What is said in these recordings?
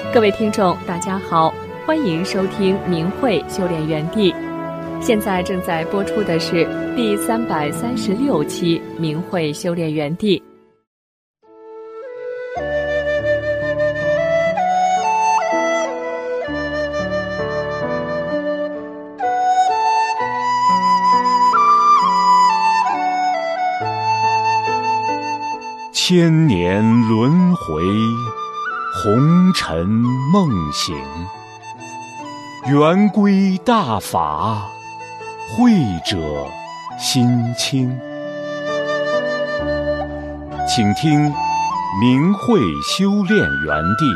各位听众，大家好，欢迎收听明慧修炼园地。现在正在播出的是第336期明慧修炼园地。 千年轮回，红尘梦醒，圆规大法，慧者心清。请听明慧修炼园地。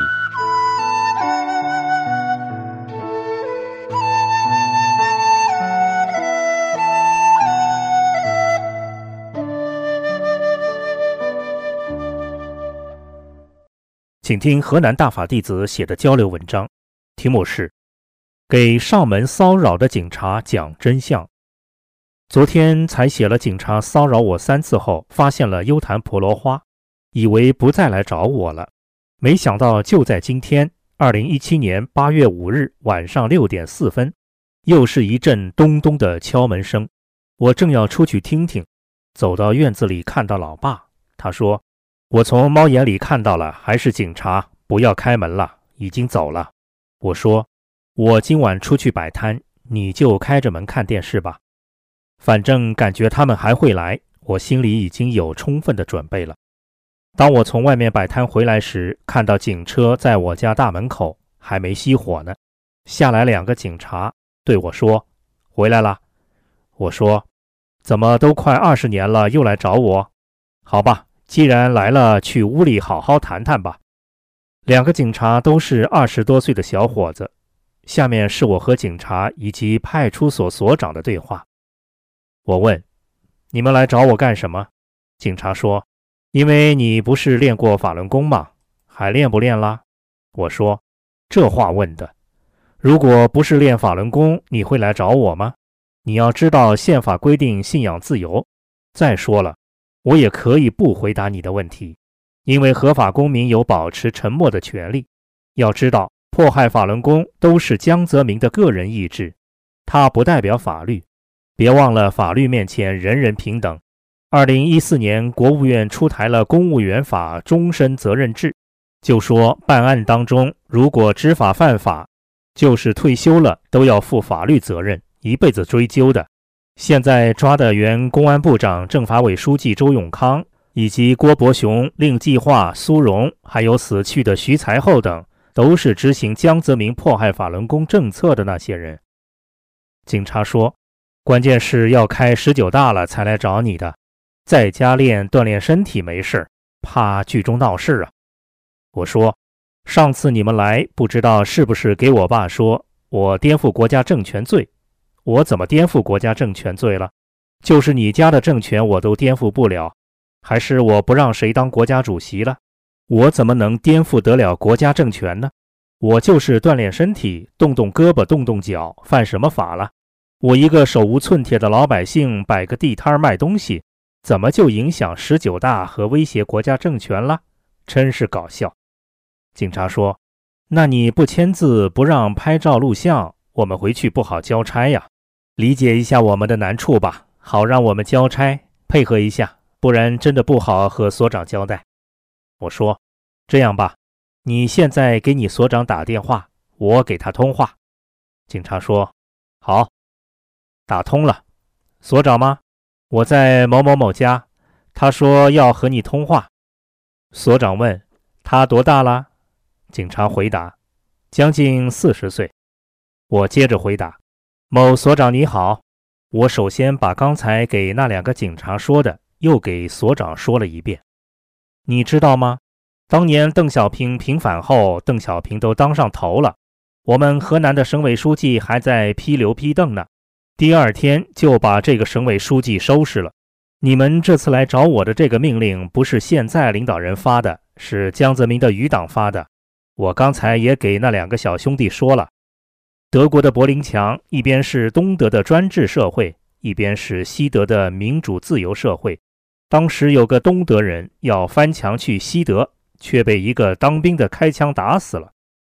请听河南大法弟子写的交流文章，题目是给上门骚扰的警察讲真相。昨天才写了警察骚扰我3次后，发现了幽檀婆罗花，以为不再来找我了，没想到就在今天2017年8月5日晚上6点4分，又是一阵咚咚的敲门声。我正要出去听听，走到院子里看到老爸，他说我从猫眼里看到了，还是警察，不要开门了，已经走了。我说我今晚出去摆摊，你就开着门看电视吧。反正感觉他们还会来，我心里已经有充分的准备了。当我从外面摆摊回来时，看到警车在我家大门口，还没熄火呢。下来2个警察对我说，回来了。我说怎么都快20年了，又来找我？好吧，既然来了，去屋里好好谈谈吧。2个警察都是20多岁的小伙子。下面是我和警察以及派出所所长的对话。我问，你们来找我干什么？警察说，因为你不是练过法轮功吗？还练不练啦？我说，这话问的，如果不是练法轮功，你会来找我吗？你要知道宪法规定信仰自由。再说了，我也可以不回答你的问题，因为合法公民有保持沉默的权利。要知道，迫害法轮功都是江泽民的个人意志，他不代表法律。别忘了，法律面前人人平等。2014年，国务院出台了公务员法终身责任制，就说办案当中，如果知法犯法，就是退休了都要负法律责任，一辈子追究的。现在抓的原公安部长、政法委书记周永康，以及郭伯雄、令计划、苏荣，还有死去的徐才厚等，都是执行江泽民迫害法轮功政策的那些人。警察说，关键是要开19大了才来找你的，在家锻炼身体没事，怕剧中闹事啊。我说，上次你们来，不知道是不是给我爸说我颠覆国家政权罪。我怎么颠覆国家政权罪了？就是你家的政权我都颠覆不了，还是我不让谁当国家主席了？我怎么能颠覆得了国家政权呢？我就是锻炼身体，动动胳膊动动脚，犯什么法了？我一个手无寸铁的老百姓摆个地摊卖东西，怎么就影响19大和威胁国家政权了？真是搞笑。警察说，那你不签字，不让拍照录像，我们回去不好交差呀。理解一下我们的难处吧，好让我们交差，配合一下，不然真的不好和所长交代。我说，这样吧，你现在给你所长打电话，我给他通话。警察说，好。打通了。所长吗？我在某某某家，他说要和你通话。所长问，他多大了？警察回答，将近40岁。我接着回答，某所长你好。我首先把刚才给那2个警察说的又给所长说了一遍。你知道吗？当年邓小平平反后，邓小平都当上头了，我们河南的省委书记还在批刘批邓呢，第2天就把这个省委书记收拾了。你们这次来找我的这个命令不是现在领导人发的，是江泽民的余党发的。我刚才也给那2个小兄弟说了，德国的柏林墙一边是东德的专制社会，一边是西德的民主自由社会。当时有个东德人要翻墙去西德，却被一个当兵的开枪打死了。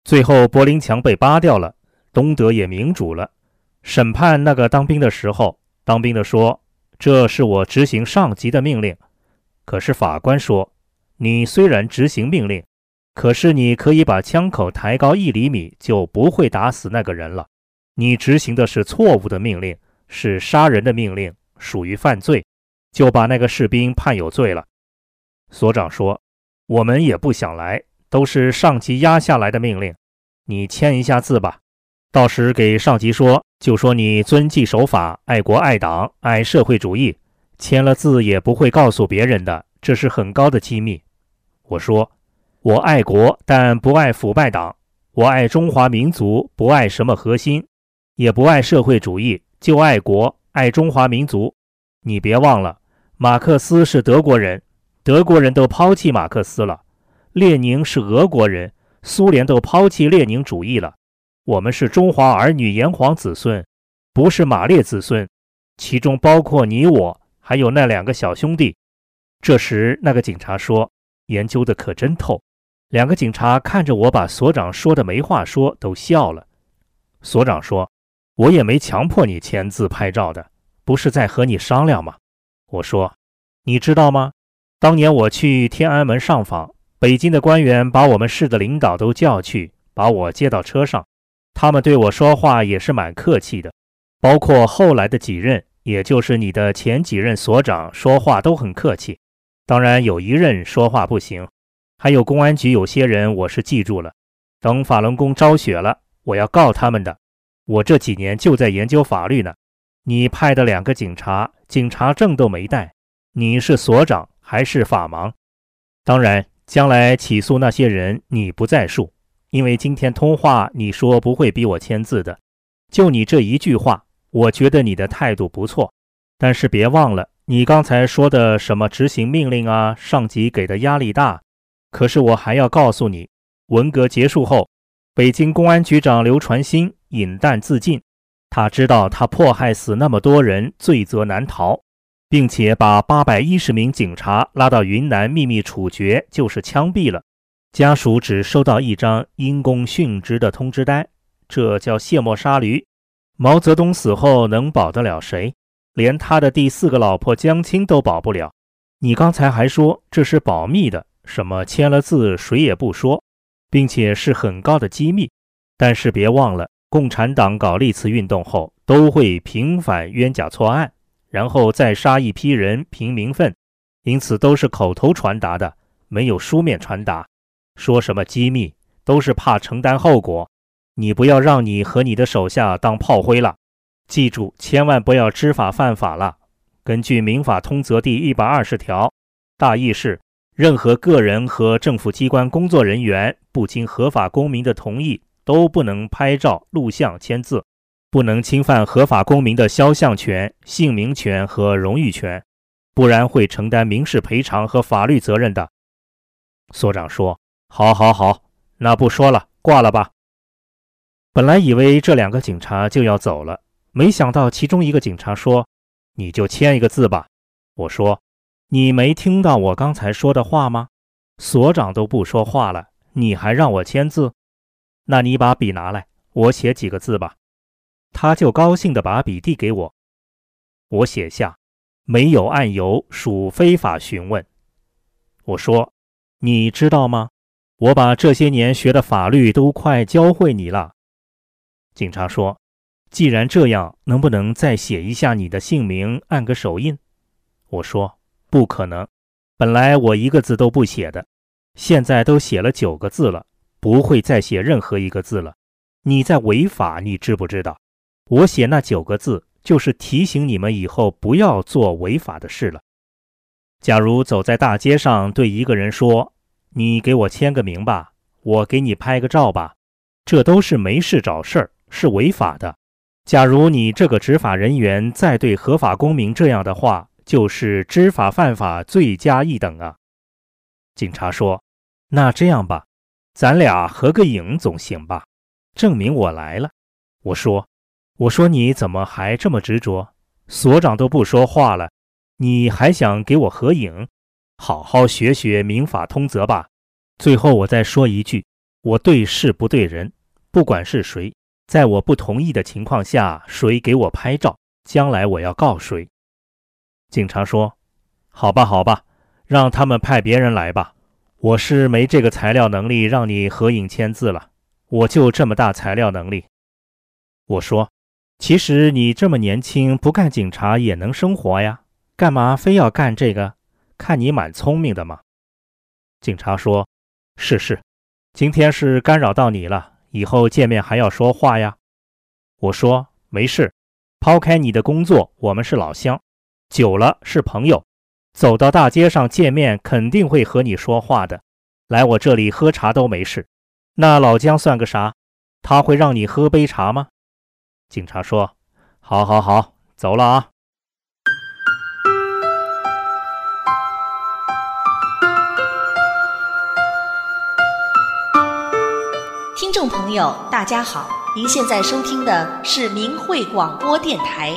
最后柏林墙被扒掉了，东德也民主了。审判那个当兵的时候，当兵的说，这是我执行上级的命令。可是法官说，你虽然执行命令，可是你可以把枪口抬高1厘米，就不会打死那个人了。你执行的是错误的命令，是杀人的命令，属于犯罪，就把那个士兵判有罪了。所长说，我们也不想来，都是上级压下来的命令，你签一下字吧。到时给上级说，就说你遵纪守法，爱国爱党，爱社会主义，签了字也不会告诉别人的，这是很高的机密。我说，我爱国，但不爱腐败党，我爱中华民族，不爱什么核心，也不爱社会主义，就爱国，爱中华民族。你别忘了，马克思是德国人，德国人都抛弃马克思了。列宁是俄国人，苏联都抛弃列宁主义了。我们是中华儿女炎黄子孙，不是马列子孙，其中包括你我，还有那2个小兄弟。这时那个警察说，研究的可真透。2个警察看着我把所长说的没话说，都笑了。所长说，我也没强迫你签字拍照的，不是在和你商量吗？我说，你知道吗？当年我去天安门上访，北京的官员把我们市的领导都叫去，把我接到车上，他们对我说话也是蛮客气的，包括后来的几任，也就是你的前几任所长说话都很客气。当然有一任说话不行，还有公安局有些人我是记住了，等法轮功昭雪了，我要告他们的。我这几年就在研究法律呢。你派的2个警察，警察证都没带，你是所长还是法盲？当然将来起诉那些人你不在数，因为今天通话你说不会逼我签字的，就你这一句话，我觉得你的态度不错。但是别忘了你刚才说的什么执行命令啊，上级给的压力大。可是我还要告诉你，文革结束后，北京公安局长刘传新饮弹自尽，他知道他迫害死那么多人，罪责难逃，并且把810名警察拉到云南秘密处决，就是枪毙了。家属只收到一张因公殉职的通知单，这叫卸磨杀驴。毛泽东死后能保得了谁？连他的第4个老婆江青都保不了。你刚才还说这是保密的，什么签了字谁也不说，并且是很高的机密。但是别忘了，共产党搞历次运动后都会平反冤假错案，然后再杀一批人平民愤，因此都是口头传达的，没有书面传达。说什么机密都是怕承担后果，你不要让你和你的手下当炮灰了。记住，千万不要知法犯法了。根据民法通则第120条，大意是任何个人和政府机关工作人员不经合法公民的同意，都不能拍照、录像、签字，不能侵犯合法公民的肖像权、姓名权和荣誉权，不然会承担民事赔偿和法律责任的。所长说，好，那不说了，挂了吧。本来以为这2个警察就要走了，没想到其中一个警察说，你就签一个字吧。我说，你没听到我刚才说的话吗？所长都不说话了，你还让我签字？那你把笔拿来，我写几个字吧。他就高兴地把笔递给我，我写下，没有案由属非法询问。我说，你知道吗？我把这些年学的法律都快教会你了。警察说，既然这样，能不能再写一下你的姓名，按个手印？我说，不可能，本来我1个字都不写的，现在都写了9个字了，不会再写任何1个字了。你在违法，你知不知道？我写那9个字，就是提醒你们以后不要做违法的事了。假如走在大街上对一个人说，你给我签个名吧，我给你拍个照吧，这都是没事找事儿，是违法的。假如你这个执法人员再对合法公民这样的话，就是知法犯法，罪加一等啊。警察说，那这样吧，咱俩合个影总行吧，证明我来了。我说你怎么还这么执着？所长都不说话了，你还想给我合影？好好学学民法通则吧。最后我再说一句， 我对事不对人，不管是谁，在我不同意的情况下，谁给我拍照，将来我要告谁。警察说，好吧好吧，让他们派别人来吧，我是没这个材料能力让你合影签字了，我就这么大材料能力。我说，其实你这么年轻，不干警察也能生活呀，干嘛非要干这个？看你蛮聪明的嘛。警察说，是，今天是干扰到你了，以后见面还要说话呀。我说，没事，抛开你的工作，我们是老乡，久了是朋友，走到大街上见面肯定会和你说话的，来我这里喝茶都没事。那老姜算个啥？他会让你喝杯茶吗？警察说，好，走了啊。 听众朋友，大家好，您现在收听的是明慧广播电台。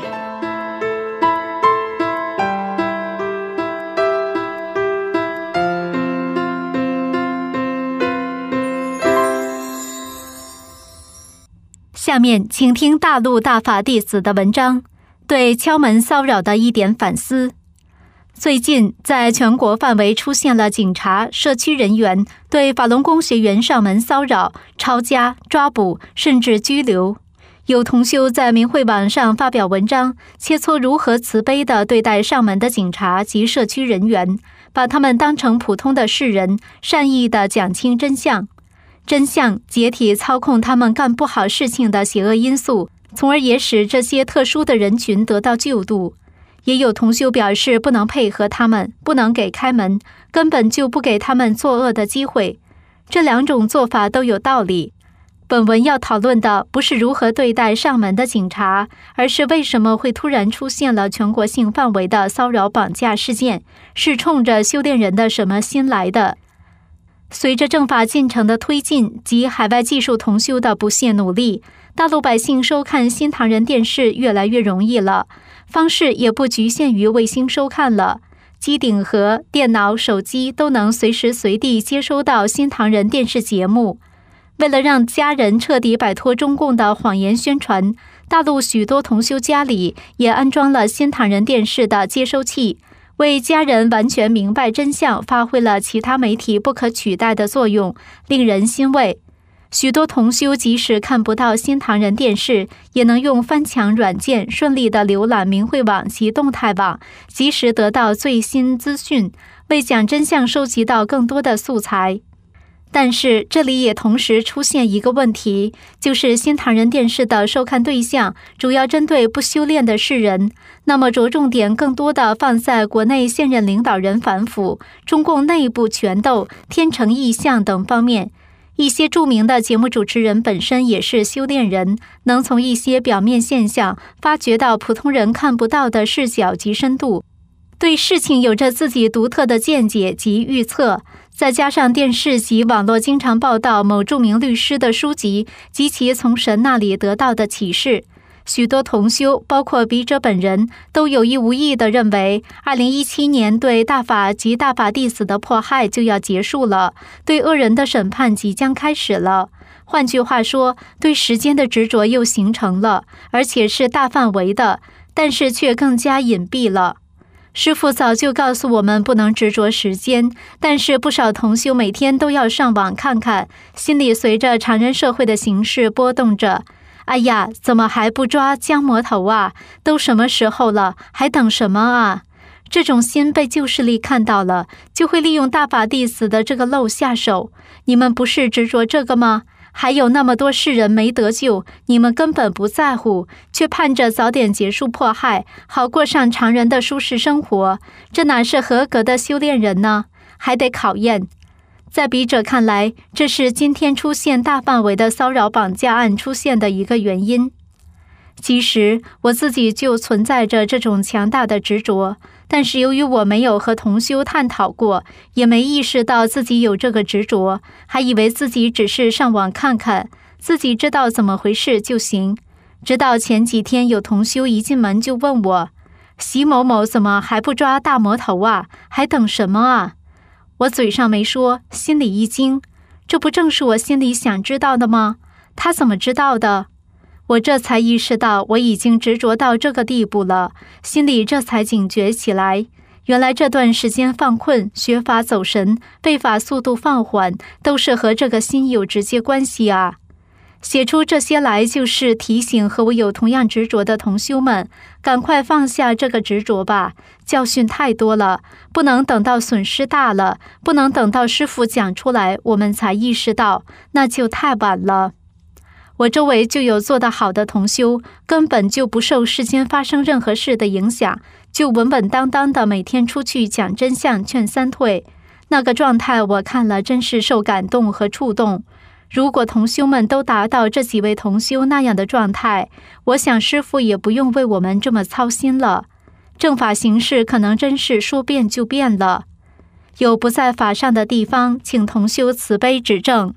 下面请听大陆大法弟子的文章，对敲门骚扰的一点反思。最近在全国范围出现了警察、社区人员对法轮功学员上门骚扰、抄家、抓捕甚至拘留。有同修在明慧网上发表文章，切磋如何慈悲地对待上门的警察及社区人员，把他们当成普通的世人，善意地讲清真相。真相解体操控他们干不好事情的邪恶因素，从而也使这些特殊的人群得到救度。也有同修表示不能配合他们，不能给开门，根本就不给他们作恶的机会。这两种做法都有道理。本文要讨论的不是如何对待上门的警察，而是为什么会突然出现了全国性范围的骚扰绑架事件，是冲着修炼人的什么心来的。随着政法进程的推进及海外技术同修的不懈努力，大陆百姓收看新唐人电视越来越容易了，方式也不局限于卫星收看了，机顶盒、电脑、手机都能随时随地接收到新唐人电视节目。为了让家人彻底摆脱中共的谎言宣传，大陆许多同修家里也安装了新唐人电视的接收器，为家人完全明白真相发挥了其他媒体不可取代的作用，令人欣慰。许多同修即使看不到新唐人电视，也能用翻墙软件顺利地浏览明慧网及动态网，及时得到最新资讯，为讲真相收集到更多的素材。但是这里也同时出现一个问题，就是新唐人电视的收看对象主要针对不修炼的世人，那么着重点更多的放在国内现任领导人反腐、中共内部权斗、天成意象等方面。一些著名的节目主持人本身也是修炼人，能从一些表面现象发掘到普通人看不到的视角及深度，对事情有着自己独特的见解及预测。再加上电视及网络经常报道某著名律师的书籍及其从神那里得到的启示，许多同修，包括笔者本人，都有意无意地认为2017年对大法及大法弟子的迫害就要结束了，对恶人的审判即将开始了。换句话说，对时间的执着又形成了，而且是大范围的，但是却更加隐蔽了。师父早就告诉我们不能执着时间，但是不少同修每天都要上网看看，心里随着常人社会的形势波动着。哎呀，怎么还不抓姜魔头啊？都什么时候了，还等什么啊？这种心被旧势力看到了，就会利用大法弟子的这个漏下手。你们不是执着这个吗？还有那么多世人没得救，你们根本不在乎，却盼着早点结束迫害，好过上常人的舒适生活。这哪是合格的修炼人呢？还得考验。在笔者看来，这是今天出现大范围的骚扰绑架案出现的一个原因。其实我自己就存在着这种强大的执着，但是由于我没有和同修探讨过，也没意识到自己有这个执着，还以为自己只是上网看看，自己知道怎么回事就行。直到前几天有同修一进门就问我，习某某怎么还不抓大魔头啊？还等什么啊？我嘴上没说，心里一惊， 这不正是我心里想知道的吗？他怎么知道的？我这才意识到我已经执着到这个地步了，心里这才警觉起来。原来这段时间犯困、学法走神、背法速度放缓，都是和这个心有直接关系啊。写出这些来，就是提醒和我有同样执着的同修们，赶快放下这个执着吧。教训太多了，不能等到损失大了，不能等到师父讲出来，我们才意识到，那就太晚了。我周围就有做得好的同修，根本就不受世间发生任何事的影响，就稳稳当当的每天出去讲真相，劝三退。那个状态我看了真是受感动和触动。如果同修们都达到这几位同修那样的状态，我想师父也不用为我们这么操心了。正法形式可能真是说变就变了。有不在法上的地方，请同修慈悲指正。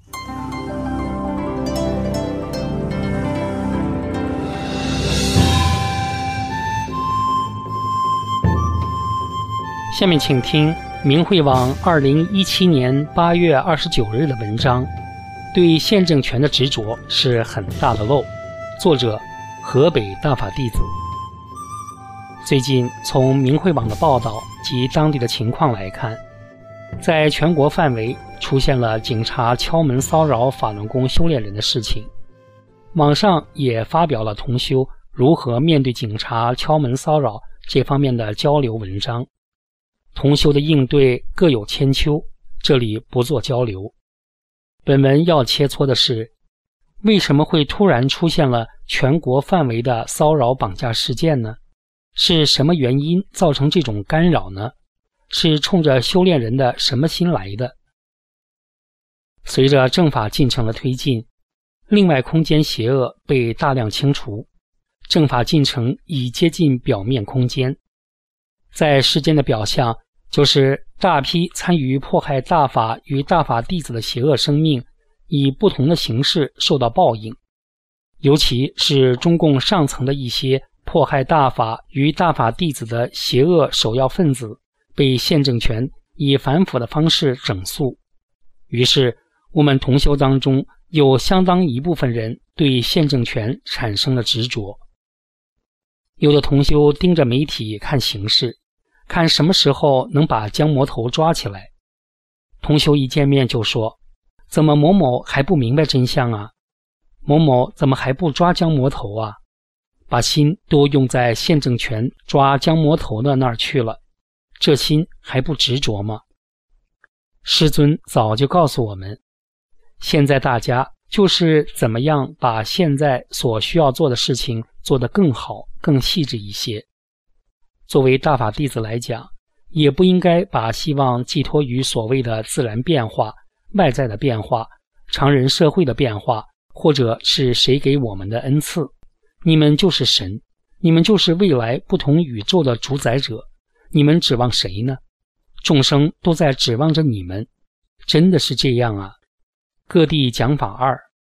下面请听明慧网2017年8月29日的文章，对宪政权的执着是很大的漏。作者河北大法弟子。最近从明慧网的报道及当地的情况来看，在全国范围出现了警察敲门骚扰法轮功修炼人的事情。网上也发表了同修如何面对警察敲门骚扰这方面的交流文章。同修的应对各有千秋，这里不做交流。本文要切磋的是，为什么会突然出现了全国范围的骚扰绑架事件呢？是什么原因造成这种干扰呢？是冲着修炼人的什么心来的？随着正法进程的推进，另外空间邪恶被大量清除，正法进程已接近表面空间。在世间的表象，就是大批参与迫害大法与大法弟子的邪恶生命以不同的形式受到报应，尤其是中共上层的一些迫害大法与大法弟子的邪恶首要分子被宪政权以反腐的方式整肃。于是我们同修当中有相当一部分人对宪政权产生了执着。有的同修盯着媒体看形势，看什么时候能把江魔头抓起来。同修一见面就说，怎么某某还不明白真相啊？某某怎么还不抓江魔头啊？把心都用在宪政权抓江魔头的那儿去了，这心还不执着吗？师尊早就告诉我们，现在大家就是怎么样把现在所需要做的事情做得更好更细致一些。作为大法弟子来讲，也不应该把希望寄托于所谓的自然变化、外在的变化、常人社会的变化，或者是谁给我们的恩赐。你们就是神，你们就是未来不同宇宙的主宰者，你们指望谁呢？众生都在指望着你们，真的是这样啊。各地讲法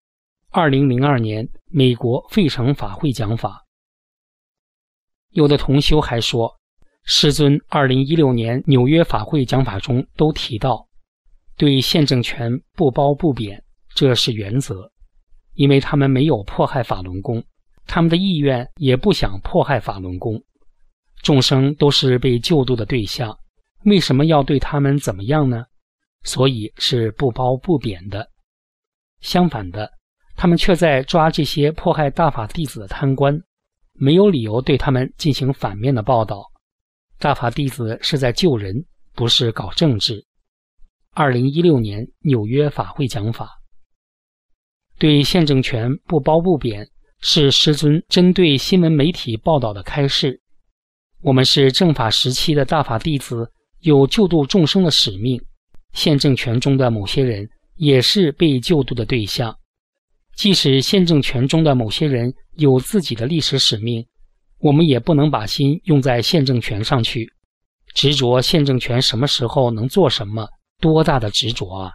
2002年美国费城法会讲法。有的同修还说，师尊2016年纽约法会讲法中都提到，对宪政权不褒不贬，这是原则，因为他们没有迫害法轮功，他们的意愿也不想迫害法轮功。众生都是被救度的对象，为什么要对他们怎么样呢？所以是不褒不贬的。相反的，他们却在抓这些迫害大法弟子的贪官，没有理由对他们进行反面的报道。大法弟子是在救人，不是搞政治。2016年纽约法会讲法。对宪政权不褒不贬，是师尊针对新闻媒体报道的开示。我们是正法时期的大法弟子，有救度众生的使命，宪政权中的某些人也是被救度的对象。即使宪政权中的某些人有自己的历史使命，我们也不能把心用在宪政权上去，执着宪政权什么时候能做什么，多大的执着啊！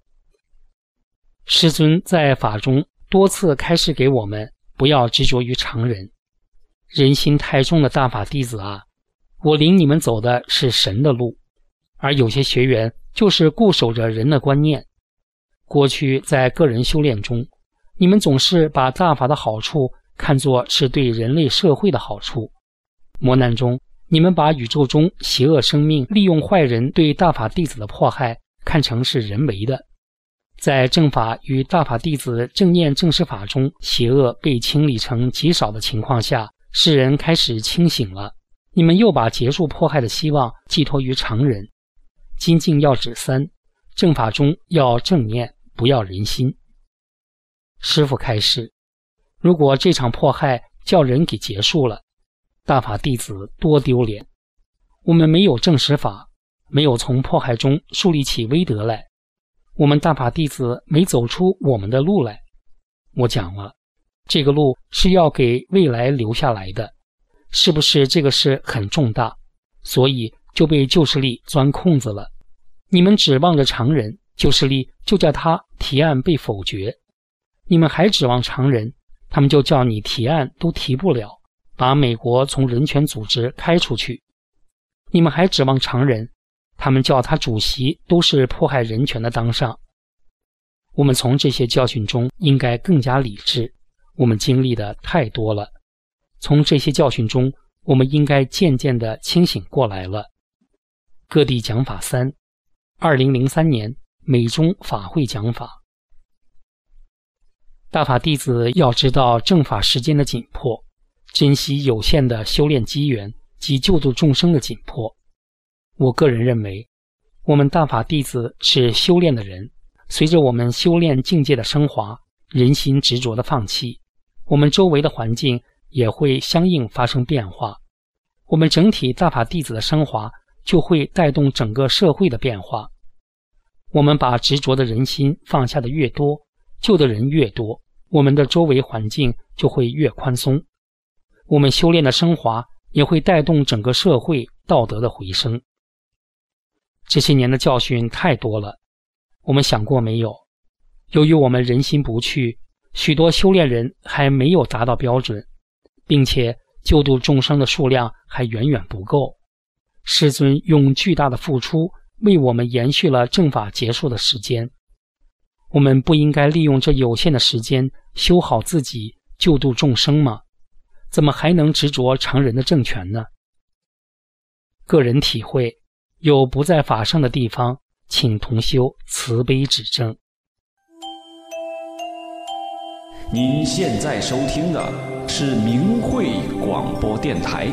师尊在法中多次开示给我们，不要执着于常人。人心太重的大法弟子啊，我领你们走的是神的路，而有些学员就是固守着人的观念。 过去在个人修炼中，你们总是把大法的好处看作是对人类社会的好处。磨难中，你们把宇宙中邪恶生命利用坏人对大法弟子的迫害看成是人为的。在正法与大法弟子正念正视法中，邪恶被清理成极少的情况下，世人开始清醒了。你们又把结束迫害的希望寄托于常人。精进要指三，正法中要正念，不要人心。师父开示，如果这场迫害叫人给结束了，大法弟子多丢脸。我们没有正实法，没有从迫害中树立起威德来，我们大法弟子没走出我们的路来。我讲了，这个路是要给未来留下来的，是不是这个事很重大，所以就被旧势力钻空子了。你们指望着常人，旧势力就叫他提案被否决。你们还指望常人，他们就叫你提案都提不了，把美国从人权组织开出去。你们还指望常人，他们叫他主席都是迫害人权的当上。我们从这些教训中应该更加理智，我们经历的太多了。从这些教训中，我们应该渐渐地清醒过来了。各地讲法三，2003年美中法会讲法。大法弟子要知道正法时间的紧迫，珍惜有限的修炼机缘及救度众生的紧迫。我个人认为，我们大法弟子是修炼的人，随着我们修炼境界的升华，人心执着的放弃，我们周围的环境也会相应发生变化。我们整体大法弟子的升华就会带动整个社会的变化。我们把执着的人心放下的越多，救的人越多，我们的周围环境就会越宽松。我们修炼的升华也会带动整个社会道德的回升。这些年的教训太多了，我们想过没有？由于我们人心不去，许多修炼人还没有达到标准，并且救度众生的数量还远远不够。师尊用巨大的付出为我们延续了正法结束的时间，我们不应该利用这有限的时间修好自己，救度众生吗？怎么还能执着常人的政权呢？个人体会，有不在法上的地方，请同修慈悲指正。 您现在收听的是明慧广播电台。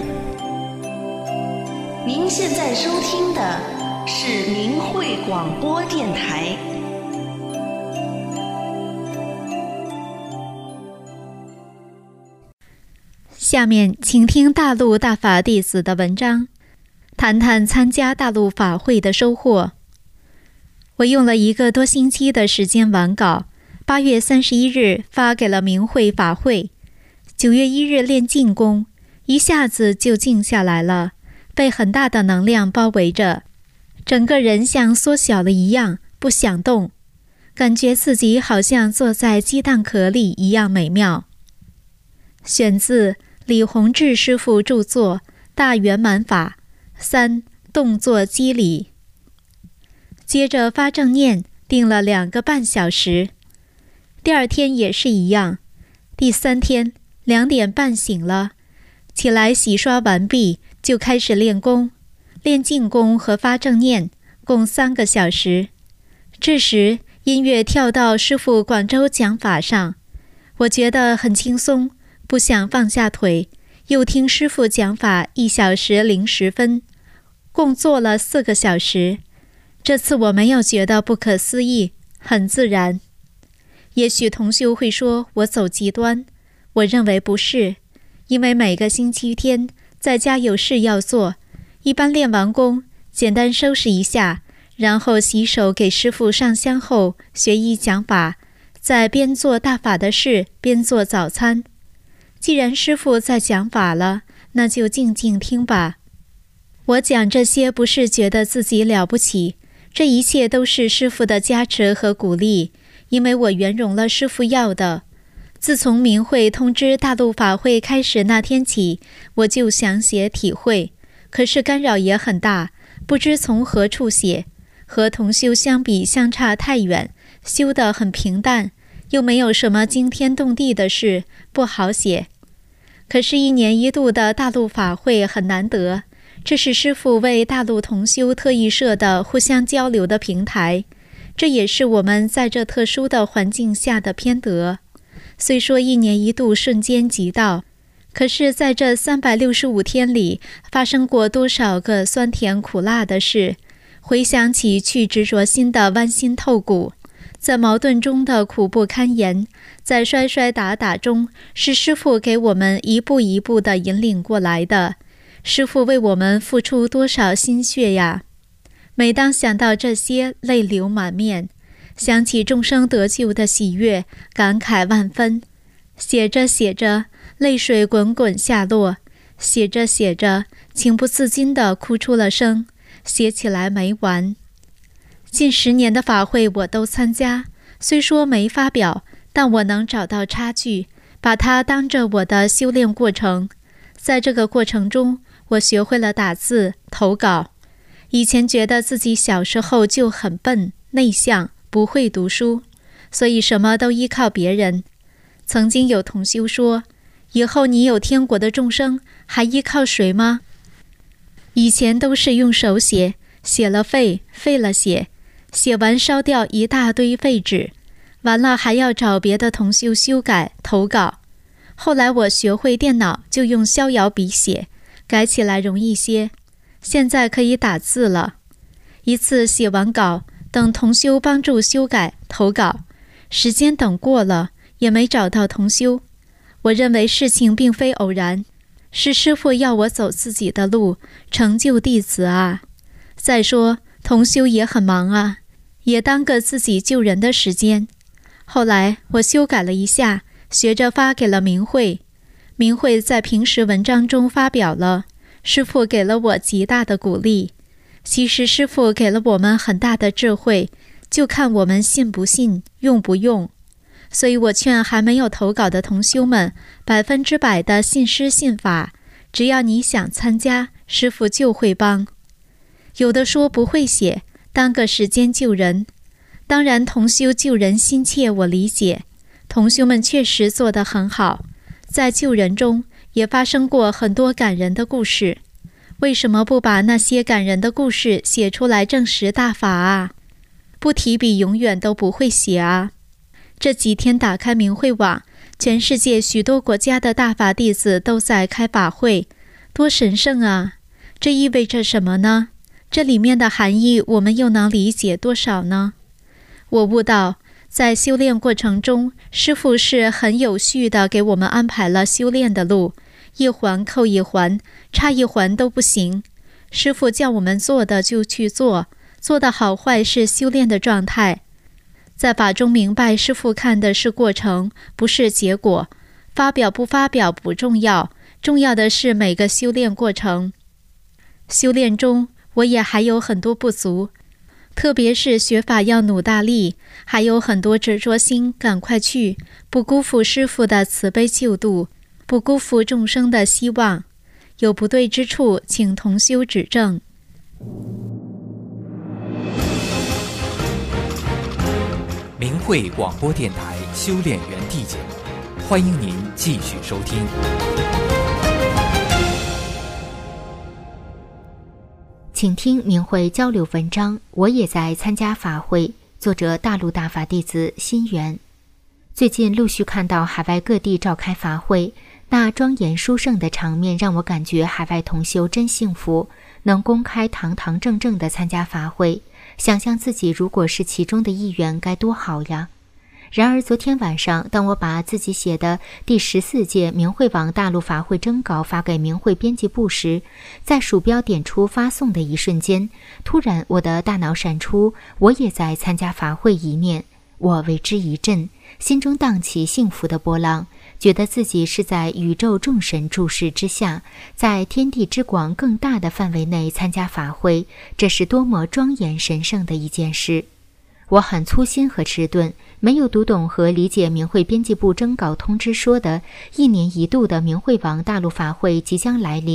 您现在收听的是明慧广播电台。 下面请听大陆大法弟子的文章，谈谈参加大陆法会的收获。我用了1个多星期的时间完稿，8月31日发给了明慧法会。9月1日练静功，一下子就静下来了，被很大的能量包围着，整个人像缩小了一样，不想动，感觉自己好像坐在鸡蛋壳里一样美妙。选自李洪志师父著作《大圆满法》3动作机理。接着发正念，定了2个半小时。第2天也是一样。第3天2点半醒了，起来洗刷完毕，就开始练功，练静功和发正念，共3个小时。这时音乐跳到师父广州讲法上，我觉得很轻松，不想放下腿，又听师父讲法1小时010分，共做了4个小时。这次我没有觉得不可思议，很自然。也许同修会说我走极端，我认为不是，因为每个星期天在家有事要做，一般练完功，简单收拾一下，然后洗手给师父上香后学艺讲法，再边做大法的事边做早餐。既然师父在讲法了，那就静静听吧。我讲这些不是觉得自己了不起，这一切都是师父的加持和鼓励，因为我圆融了师父要的。自从明慧通知大陆法会开始那天起，我就想写体会，可是干扰也很大，不知从何处写，和同修相比相差太远， 修得很平淡，又没有什么惊天动地的事，不好写。可是1年1度的大陆法会很难得，这是师父为大陆同修特意设的互相交流的平台，这也是我们在这特殊的环境下的偏得。虽说1年1度瞬间即到，可是在这365天里发生过多少个酸甜苦辣的事，回想起去执着心的剜心透骨，在矛盾中的苦不堪言，在摔摔打打中，是师父给我们一步一步地引领过来的。师父为我们付出多少心血呀！每当想到这些，泪流满面，想起众生得救的喜悦，感慨万分。写着写着，泪水滚滚下落，写着写着，情不自禁地哭出了声，写起来没完。近10年的法会我都参加，虽说没发表，但我能找到差距，把它当着我的修炼过程。在这个过程中，我学会了打字、投稿。以前觉得自己小时候就很笨、内向，不会读书，所以什么都依靠别人。曾经有同修说，以后你有天国的众生，还依靠谁吗？以前都是用手写，写了废，废了写，写完烧掉一大堆废纸，完了还要找别的同修修改、投稿。后来我学会电脑，就用逍遥笔写，改起来容易些。现在可以打字了。一次写完稿，等同修帮助修改、投稿，时间等过了，也没找到同修。我认为事情并非偶然，是师父要我走自己的路，成就弟子啊。再说同修也很忙啊，也耽搁自己救人的时间。后来我修改了一下，学着发给了明慧。明慧在平时文章中发表了，师父给了我极大的鼓励。其实师父给了我们很大的智慧，就看我们信不信，用不用。所以我劝还没有投稿的同修们，100%的信师信法，只要你想参加，师父就会帮。有的说不会写，耽搁时间救人。当然同修救人心切，我理解，同修们确实做得很好，在救人中也发生过很多感人的故事。为什么不把那些感人的故事写出来证实大法啊？不提笔永远都不会写啊。这几天打开明慧网，全世界许多国家的大法弟子都在开法会，多神圣啊！这意味着什么呢？这里面的含义我们又能理解多少呢？我悟到，在修炼过程中，师父是很有序地给我们安排了修炼的路，一环扣一环，差一环都不行。师父叫我们做的就去做，做的好坏是修炼的状态。在法中明白，师父看的是过程，不是结果。发表不发表不重要，重要的是每个修炼过程。修炼中，我也还有很多不足，特别是学法要努大力，还有很多执着心，赶快去，不辜负师父的慈悲救度，不辜负众生的希望。有不对之处，请同修指正。 明慧广播电台修炼园地节目，欢迎您继续收听。 请听明慧交流文章，我也在参加法会。作者大陆大法弟子心源。最近陆续看到海外各地召开法会，那庄严殊胜的场面让我感觉海外同修真幸福，能公开堂堂正正地参加法会，想象自己如果是其中的一员该多好呀。然而昨天晚上，当我把自己写的第14届明慧网大陆法会征稿发给明慧编辑部时，在鼠标点出发送的一瞬间，突然我的大脑闪出我也在参加法会一念，我为之一振，心中荡起幸福的波浪，觉得自己是在宇宙众神注视之下，在天地之广更大的范围内参加法会，这是多么庄严神圣的一件事。我很粗心和迟钝，没有读懂和理解明慧编辑部征稿通知说的1年1度的明慧网大陆法会即将来临，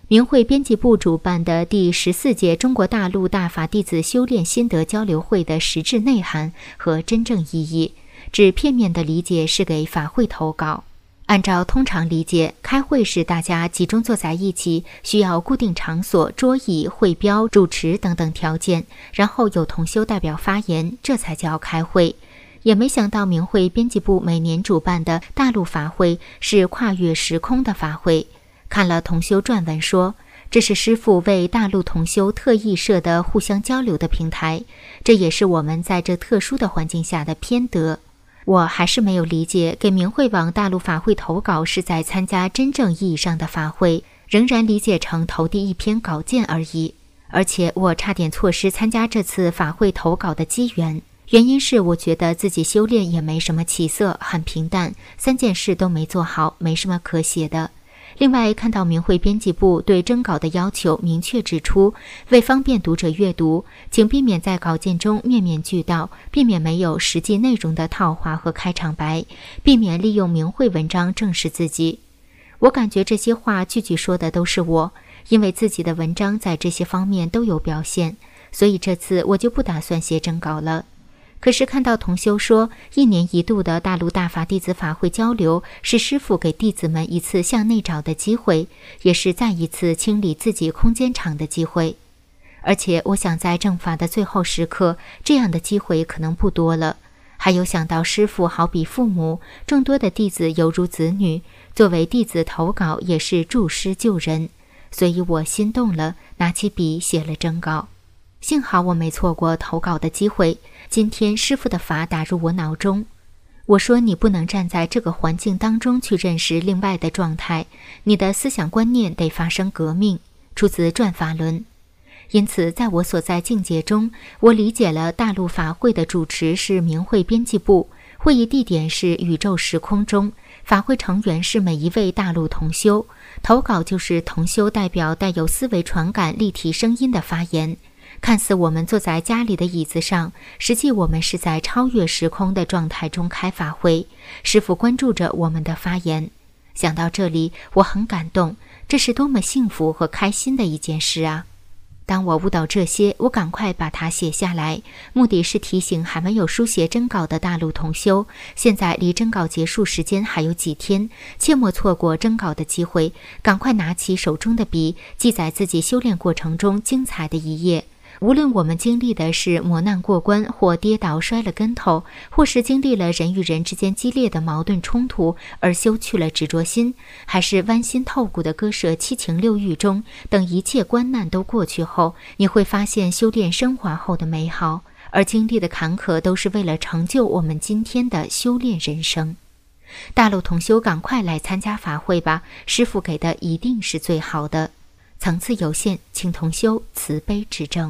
明慧编辑部主办的第14届中国大陆大法弟子修炼心得交流会的实质内涵和真正意义，只片面的理解是给法会投稿。按照通常理解，开会是大家集中坐在一起，需要固定场所、桌椅、会标、主持等等条件，然后有同修代表发言，这才叫开会。也没想到明慧编辑部每年主办的大陆法会是跨越时空的法会。看了同修撰文说，这是师父为大陆同修特意设的互相交流的平台，这也是我们在这特殊的环境下的偏德。我还是没有理解，给明慧网大陆法会投稿是在参加真正意义上的法会，仍然理解成投递一篇稿件而已。而且我差点错失参加这次法会投稿的机缘，原因是我觉得自己修炼也没什么起色，很平淡，3件事都没做好，没什么可写的。另外，看到明慧编辑部对征稿的要求明确指出，为方便读者阅读，请避免在稿件中面面俱到，避免没有实际内容的套话和开场白，避免利用明慧文章证实自己。我感觉这些话句句说的都是我，因为自己的文章在这些方面都有表现，所以这次我就不打算写征稿了。可是看到同修说，1年1度的大陆大法弟子法会交流是师父给弟子们一次向内找的机会，也是再一次清理自己空间场的机会。而且我想在正法的最后时刻，这样的机会可能不多了。还有想到师父好比父母，众多的弟子犹如子女，作为弟子投稿也是助师救人，所以我心动了，拿起笔写了征稿。幸好我没错过投稿的机会，今天师父的法打入我脑中。我说你不能站在这个环境当中去认识另外的状态，你的思想观念得发生革命，出自转法轮。因此在我所在境界中，我理解了大陆法会的主持是明慧编辑部，会议地点是宇宙时空中，法会成员是每一位大陆同修，投稿就是同修代表带有思维传感立体声音的发言。看似我们坐在家里的椅子上，实际我们是在超越时空的状态中开法会，师父关注着我们的发言。想到这里，我很感动，这是多么幸福和开心的一件事啊！当我悟到这些，我赶快把它写下来，目的是提醒还没有书写征稿的大陆同修，现在离征稿结束时间还有几天，切莫错过征稿的机会，赶快拿起手中的笔，记载自己修炼过程中精彩的一页。无论我们经历的是磨难过关，或跌倒摔了跟头，或是经历了人与人之间激烈的矛盾冲突而修去了执着心，还是剜心透骨的割舍七情六欲中，等一切关难都过去后，你会发现修炼升华后的美好，而经历的坎坷都是为了成就我们今天的修炼人生。大陆同修赶快来参加法会吧，师父给的一定是最好的。层次有限，请同修慈悲指正。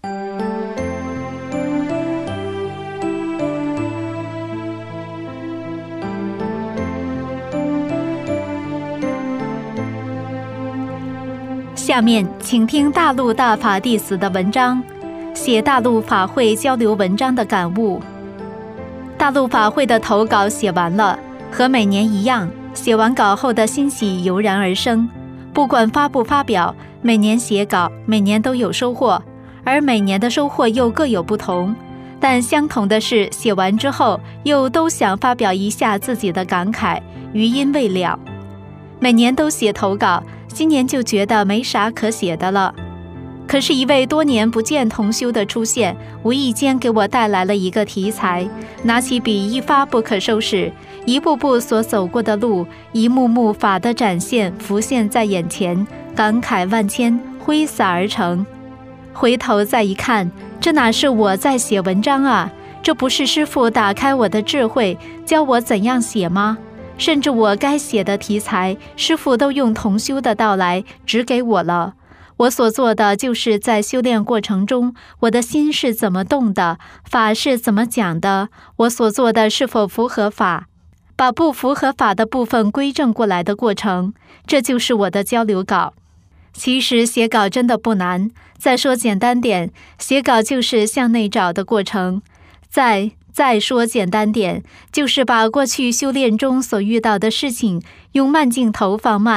下面请听大陆大法弟子的文章，写大陆法会交流文章的感悟。大陆法会的投稿写完了，和每年一样，写完稿后的欣喜油然而生。不管发不发表，每年写稿，每年都有收获，而每年的收获又各有不同。但相同的是，写完之后又都想发表一下自己的感慨，余音未了。每年都写投稿，今年就觉得没啥可写的了。可是一位多年不见同修的出现，无意间给我带来了一个题材，拿起笔一发不可收拾，一步步所走过的路，一幕幕法的展现浮现在眼前，感慨万千，挥洒而成。回头再一看，这哪是我在写文章啊，这不是师父打开我的智慧，教我怎样写吗？甚至我该写的题材，师父都用同修的道来指给我了。我所做的就是在修炼过程中，我的心是怎么动的，法是怎么讲的，我所做的是否符合法，把不符合法的部分归正过来的过程，这就是我的交流稿。其实写稿真的不难，再说简单点，写稿就是向内找的过程。再说简单点，就是把过去修炼中所遇到的事情，用慢镜头放慢，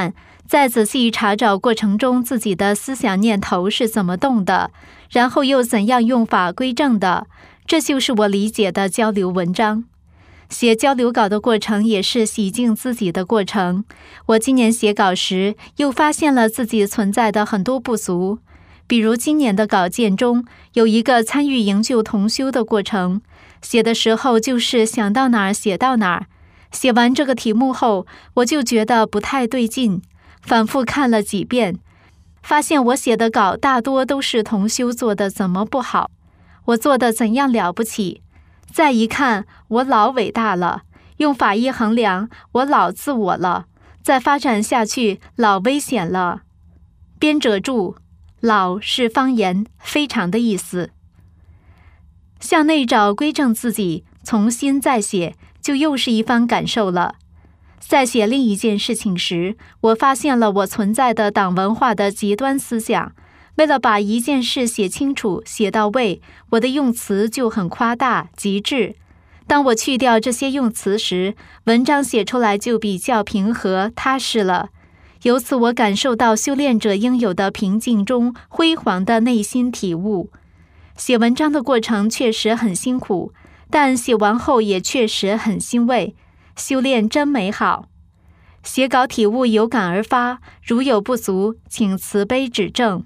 在仔细查找过程中自己的思想念头是怎么动的，然后又怎样用法归正的，这就是我理解的交流文章。写交流稿的过程也是洗净自己的过程。我今年写稿时又发现了自己存在的很多不足，比如今年的稿件中有一个参与营救同修的过程，写的时候就是想到哪儿写到哪儿。写完这个题目后，我就觉得不太对劲，反复看了几遍，发现我写的稿大多都是同修做的怎么不好，我做的怎样了不起。再一看，我老伟大了，用法医衡量，我老自我了，再发展下去，老危险了。编者注：老是方言，非常的意思。向内找归正自己，重新再写，就又是一番感受了。在写另一件事情时，我发现了我存在的党文化的极端思想。为了把一件事写清楚、写到位，我的用词就很夸大、极致。当我去掉这些用词时，文章写出来就比较平和、踏实了。由此我感受到修炼者应有的平静中辉煌的内心体悟。写文章的过程确实很辛苦，但写完后也确实很欣慰。修炼真美好。写稿体悟有感而发，如有不足，请慈悲指正。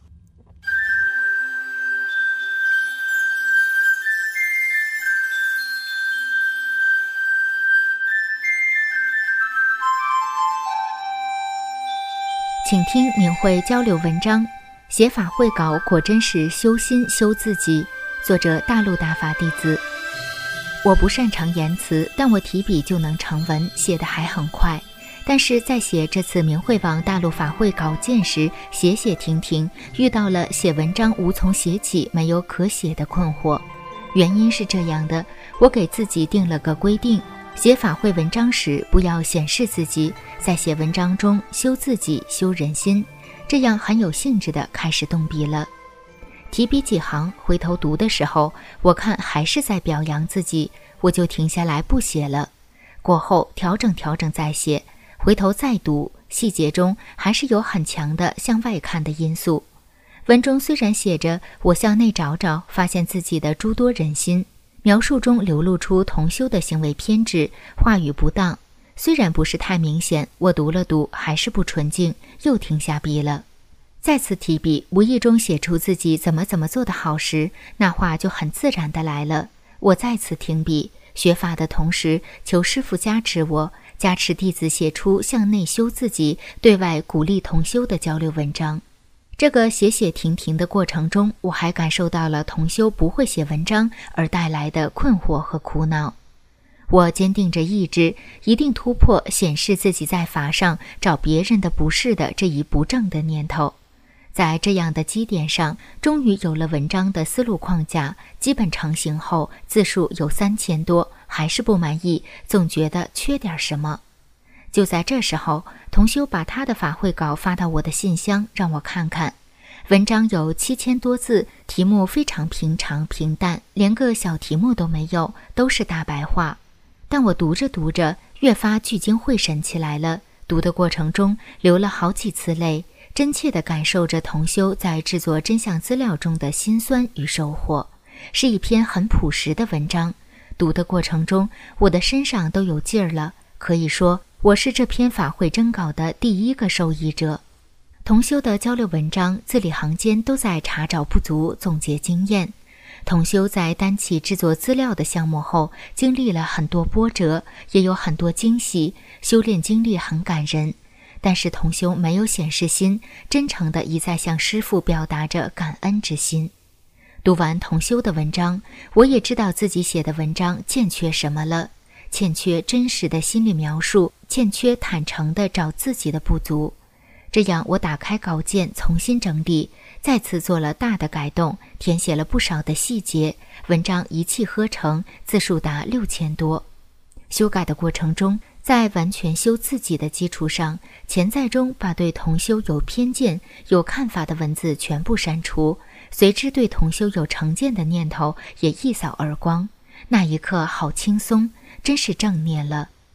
请听明慧交流文章，写法会稿果真是修心修自己。作者大陆大法弟子。我不擅长言辞，但我提笔就能成文，写得还很快。但是在写这次明慧网大陆法会稿件时，写写停停，遇到了写文章无从写起，没有可写的困惑。原因是这样的，我给自己定了个规定，写法会文章时不要显示自己，在写文章中修自己，修人心，这样很有兴致地开始动笔了。提笔几行，回头读的时候，我看还是在表扬自己，我就停下来不写了。过后调整再写，回头再读，细节中还是有很强的向外看的因素。文中虽然写着我向内找找，发现自己的诸多人心，描述中流露出同修的行为偏执，话语不当，虽然不是太明显，我读了读还是不纯净，又停下笔了。再次提笔，无意中写出自己怎么做的好时，那话就很自然地来了。我再次停笔，学法的同时求师父加持我，加持弟子写出向内修自己，对外鼓励同修的交流文章。这个写停停的过程中，我还感受到了同修不会写文章而带来的困惑和苦恼。我坚定着意志，一定突破显示自己在法上找别人的不是的这一不正的念头。在这样的基点上，终于有了文章的思路框架，基本成型后，字数有3000多，还是不满意，总觉得缺点什么。就在这时候，同修把他的法会稿发到我的信箱，让我看看。文章有7000多字，题目非常平常平淡，连个小题目都没有，都是大白话。但我读着越发聚精会神起来了，读的过程中流了好几次泪，真切地感受着同修在制作真相资料中的辛酸与收获。是一篇很朴实的文章，读的过程中我的身上都有劲儿了，可以说我是这篇法会征稿的第一个受益者。同修的交流文章字里行间都在查找不足，总结经验。同修在担起制作资料的项目后，经历了很多波折，也有很多惊喜，修炼经历很感人。但是同修没有显示心，真诚地一再向师父表达着感恩之心。读完同修的文章，我也知道自己写的文章欠缺什么了，欠缺真实的心理描述，欠缺坦诚地找自己的不足。这样我打开稿件重新整理，再次做了大的改动，填写了不少的细节，文章一气呵成，字数达6000多。修改的过程中，在完全修自己的基础上，潜在中把对同修有偏见、有看法的文字全部删除，随之对同修有成见的念头也一扫而光。那一刻好轻松，真是正念了，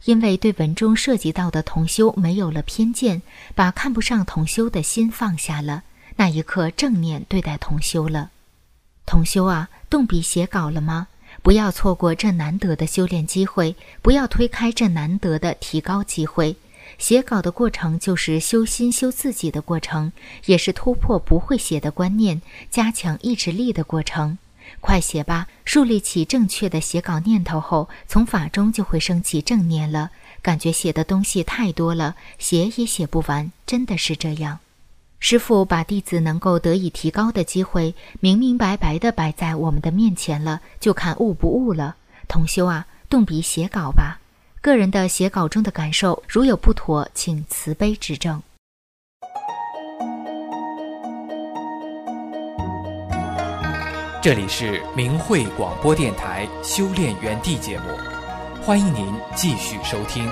因为对文中涉及到的同修没有了偏见，把看不上同修的心放下了，那一刻正念对待同修了。同修啊，动笔写稿了吗？不要错过这难得的修炼机会，不要推开这难得的提高机会。写稿的过程就是修心修自己的过程，也是突破不会写的观念，加强意志力的过程。快写吧，树立起正确的写稿念头后，从法中就会升起正念了。感觉写的东西太多了，写也写不完，真的是这样。师父把弟子能够得以提高的机会明明白白地摆在我们的面前了，就看悟不悟了。同修啊，动笔写稿吧。个人的写稿中的感受，如有不妥，请慈悲指正。 这里是明慧广播电台修炼园地节目，欢迎您继续收听。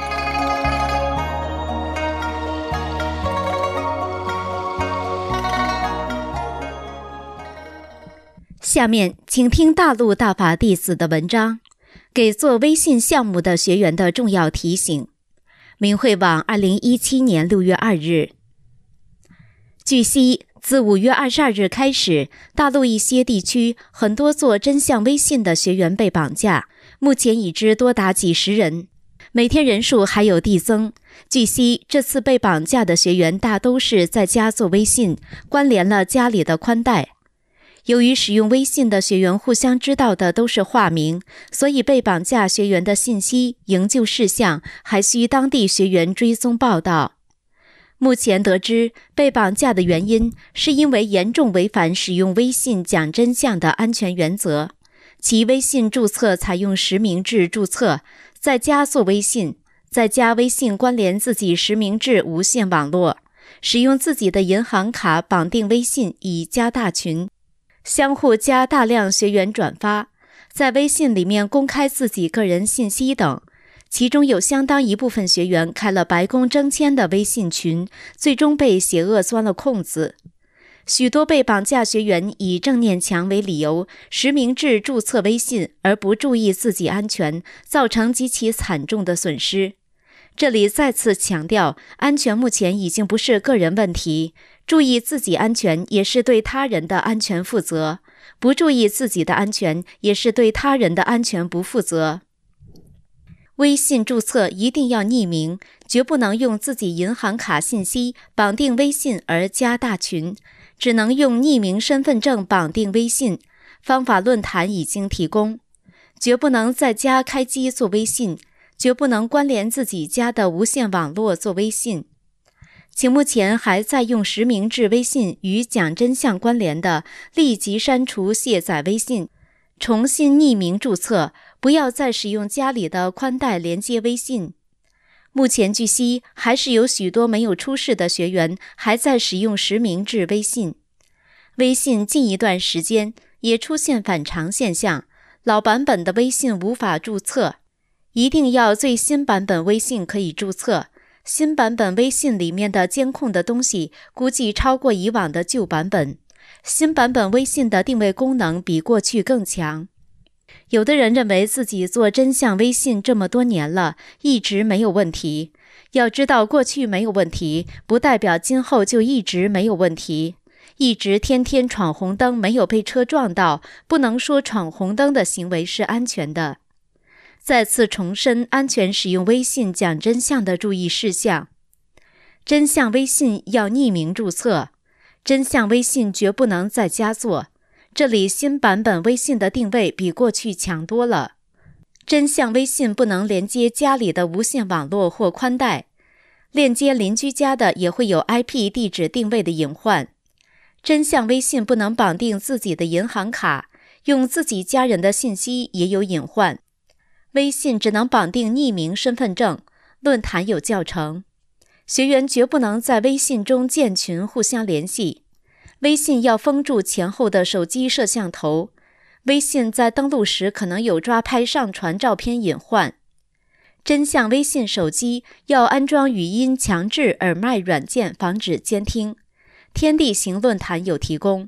下面请听大陆大法弟子的文章，给做微信项目的学员的重要提醒。明慧网2017年6月2日。据悉，自5月22日开始，大陆一些地区很多做真相微信的学员被绑架，目前已知多达几十人，每天人数还有递增。据悉，这次被绑架的学员大都是在家做微信，关联了家里的宽带。由于使用微信的学员互相知道的都是化名，所以被绑架学员的信息、营救事项还需当地学员追踪报道。目前得知，被绑架的原因是因为严重违反使用微信讲真相的安全原则。其微信注册采用实名制注册，在家做微信，在家微信关联自己实名制无线网络，使用自己的银行卡绑定微信以加大群，相互加大量学员转发，在微信里面公开自己个人信息等。其中有相当一部分学员开了白宫征签的微信群，最终被邪恶钻了空子。许多被绑架学员以正念强为理由，实名制注册微信而不注意自己安全，造成极其惨重的损失。这里再次强调，安全目前已经不是个人问题，注意自己安全也是对他人的安全负责，不注意自己的安全也是对他人的安全不负责。微信注册一定要匿名，绝不能用自己银行卡信息绑定微信而加大群，只能用匿名身份证绑定微信，方法论坛已经提供。绝不能在家开机做微信，绝不能关联自己家的无线网络做微信。请目前还在用实名制微信与讲真相关联的，立即删除卸载微信，重新匿名注册，不要再使用家里的宽带连接微信。目前据悉，还是有许多没有出事的学员还在使用实名制微信。微信近一段时间也出现反常现象，老版本的微信无法注册，一定要最新版本微信可以注册。新版本微信里面的监控的东西估计超过以往的旧版本，新版本微信的定位功能比过去更强。有的人认为自己做真相微信这么多年了，一直没有问题。要知道，过去没有问题，不代表今后就一直没有问题。一直天天闯红灯没有被车撞到，不能说闯红灯的行为是安全的。再次重申安全使用微信讲真相的注意事项。真相微信要匿名注册，真相微信绝不能在家做。这里新版本微信的定位比过去强多了。真相微信不能连接家里的无线网络或宽带，链接邻居家的也会有 IP 地址定位的隐患。真相微信不能绑定自己的银行卡，用自己家人的信息也有隐患。微信只能绑定匿名身份证，论坛有教程。学员绝不能在微信中建群互相联系。微信要封住前后的手机摄像头，微信在登录时可能有抓拍上传照片隐患。真相微信手机要安装语音强制耳麦软件，防止监听。天地行论坛有提供。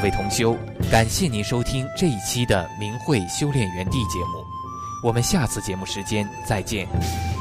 位同修，感谢您收听这一期的明慧修炼园地节目，我们下次节目时间再见。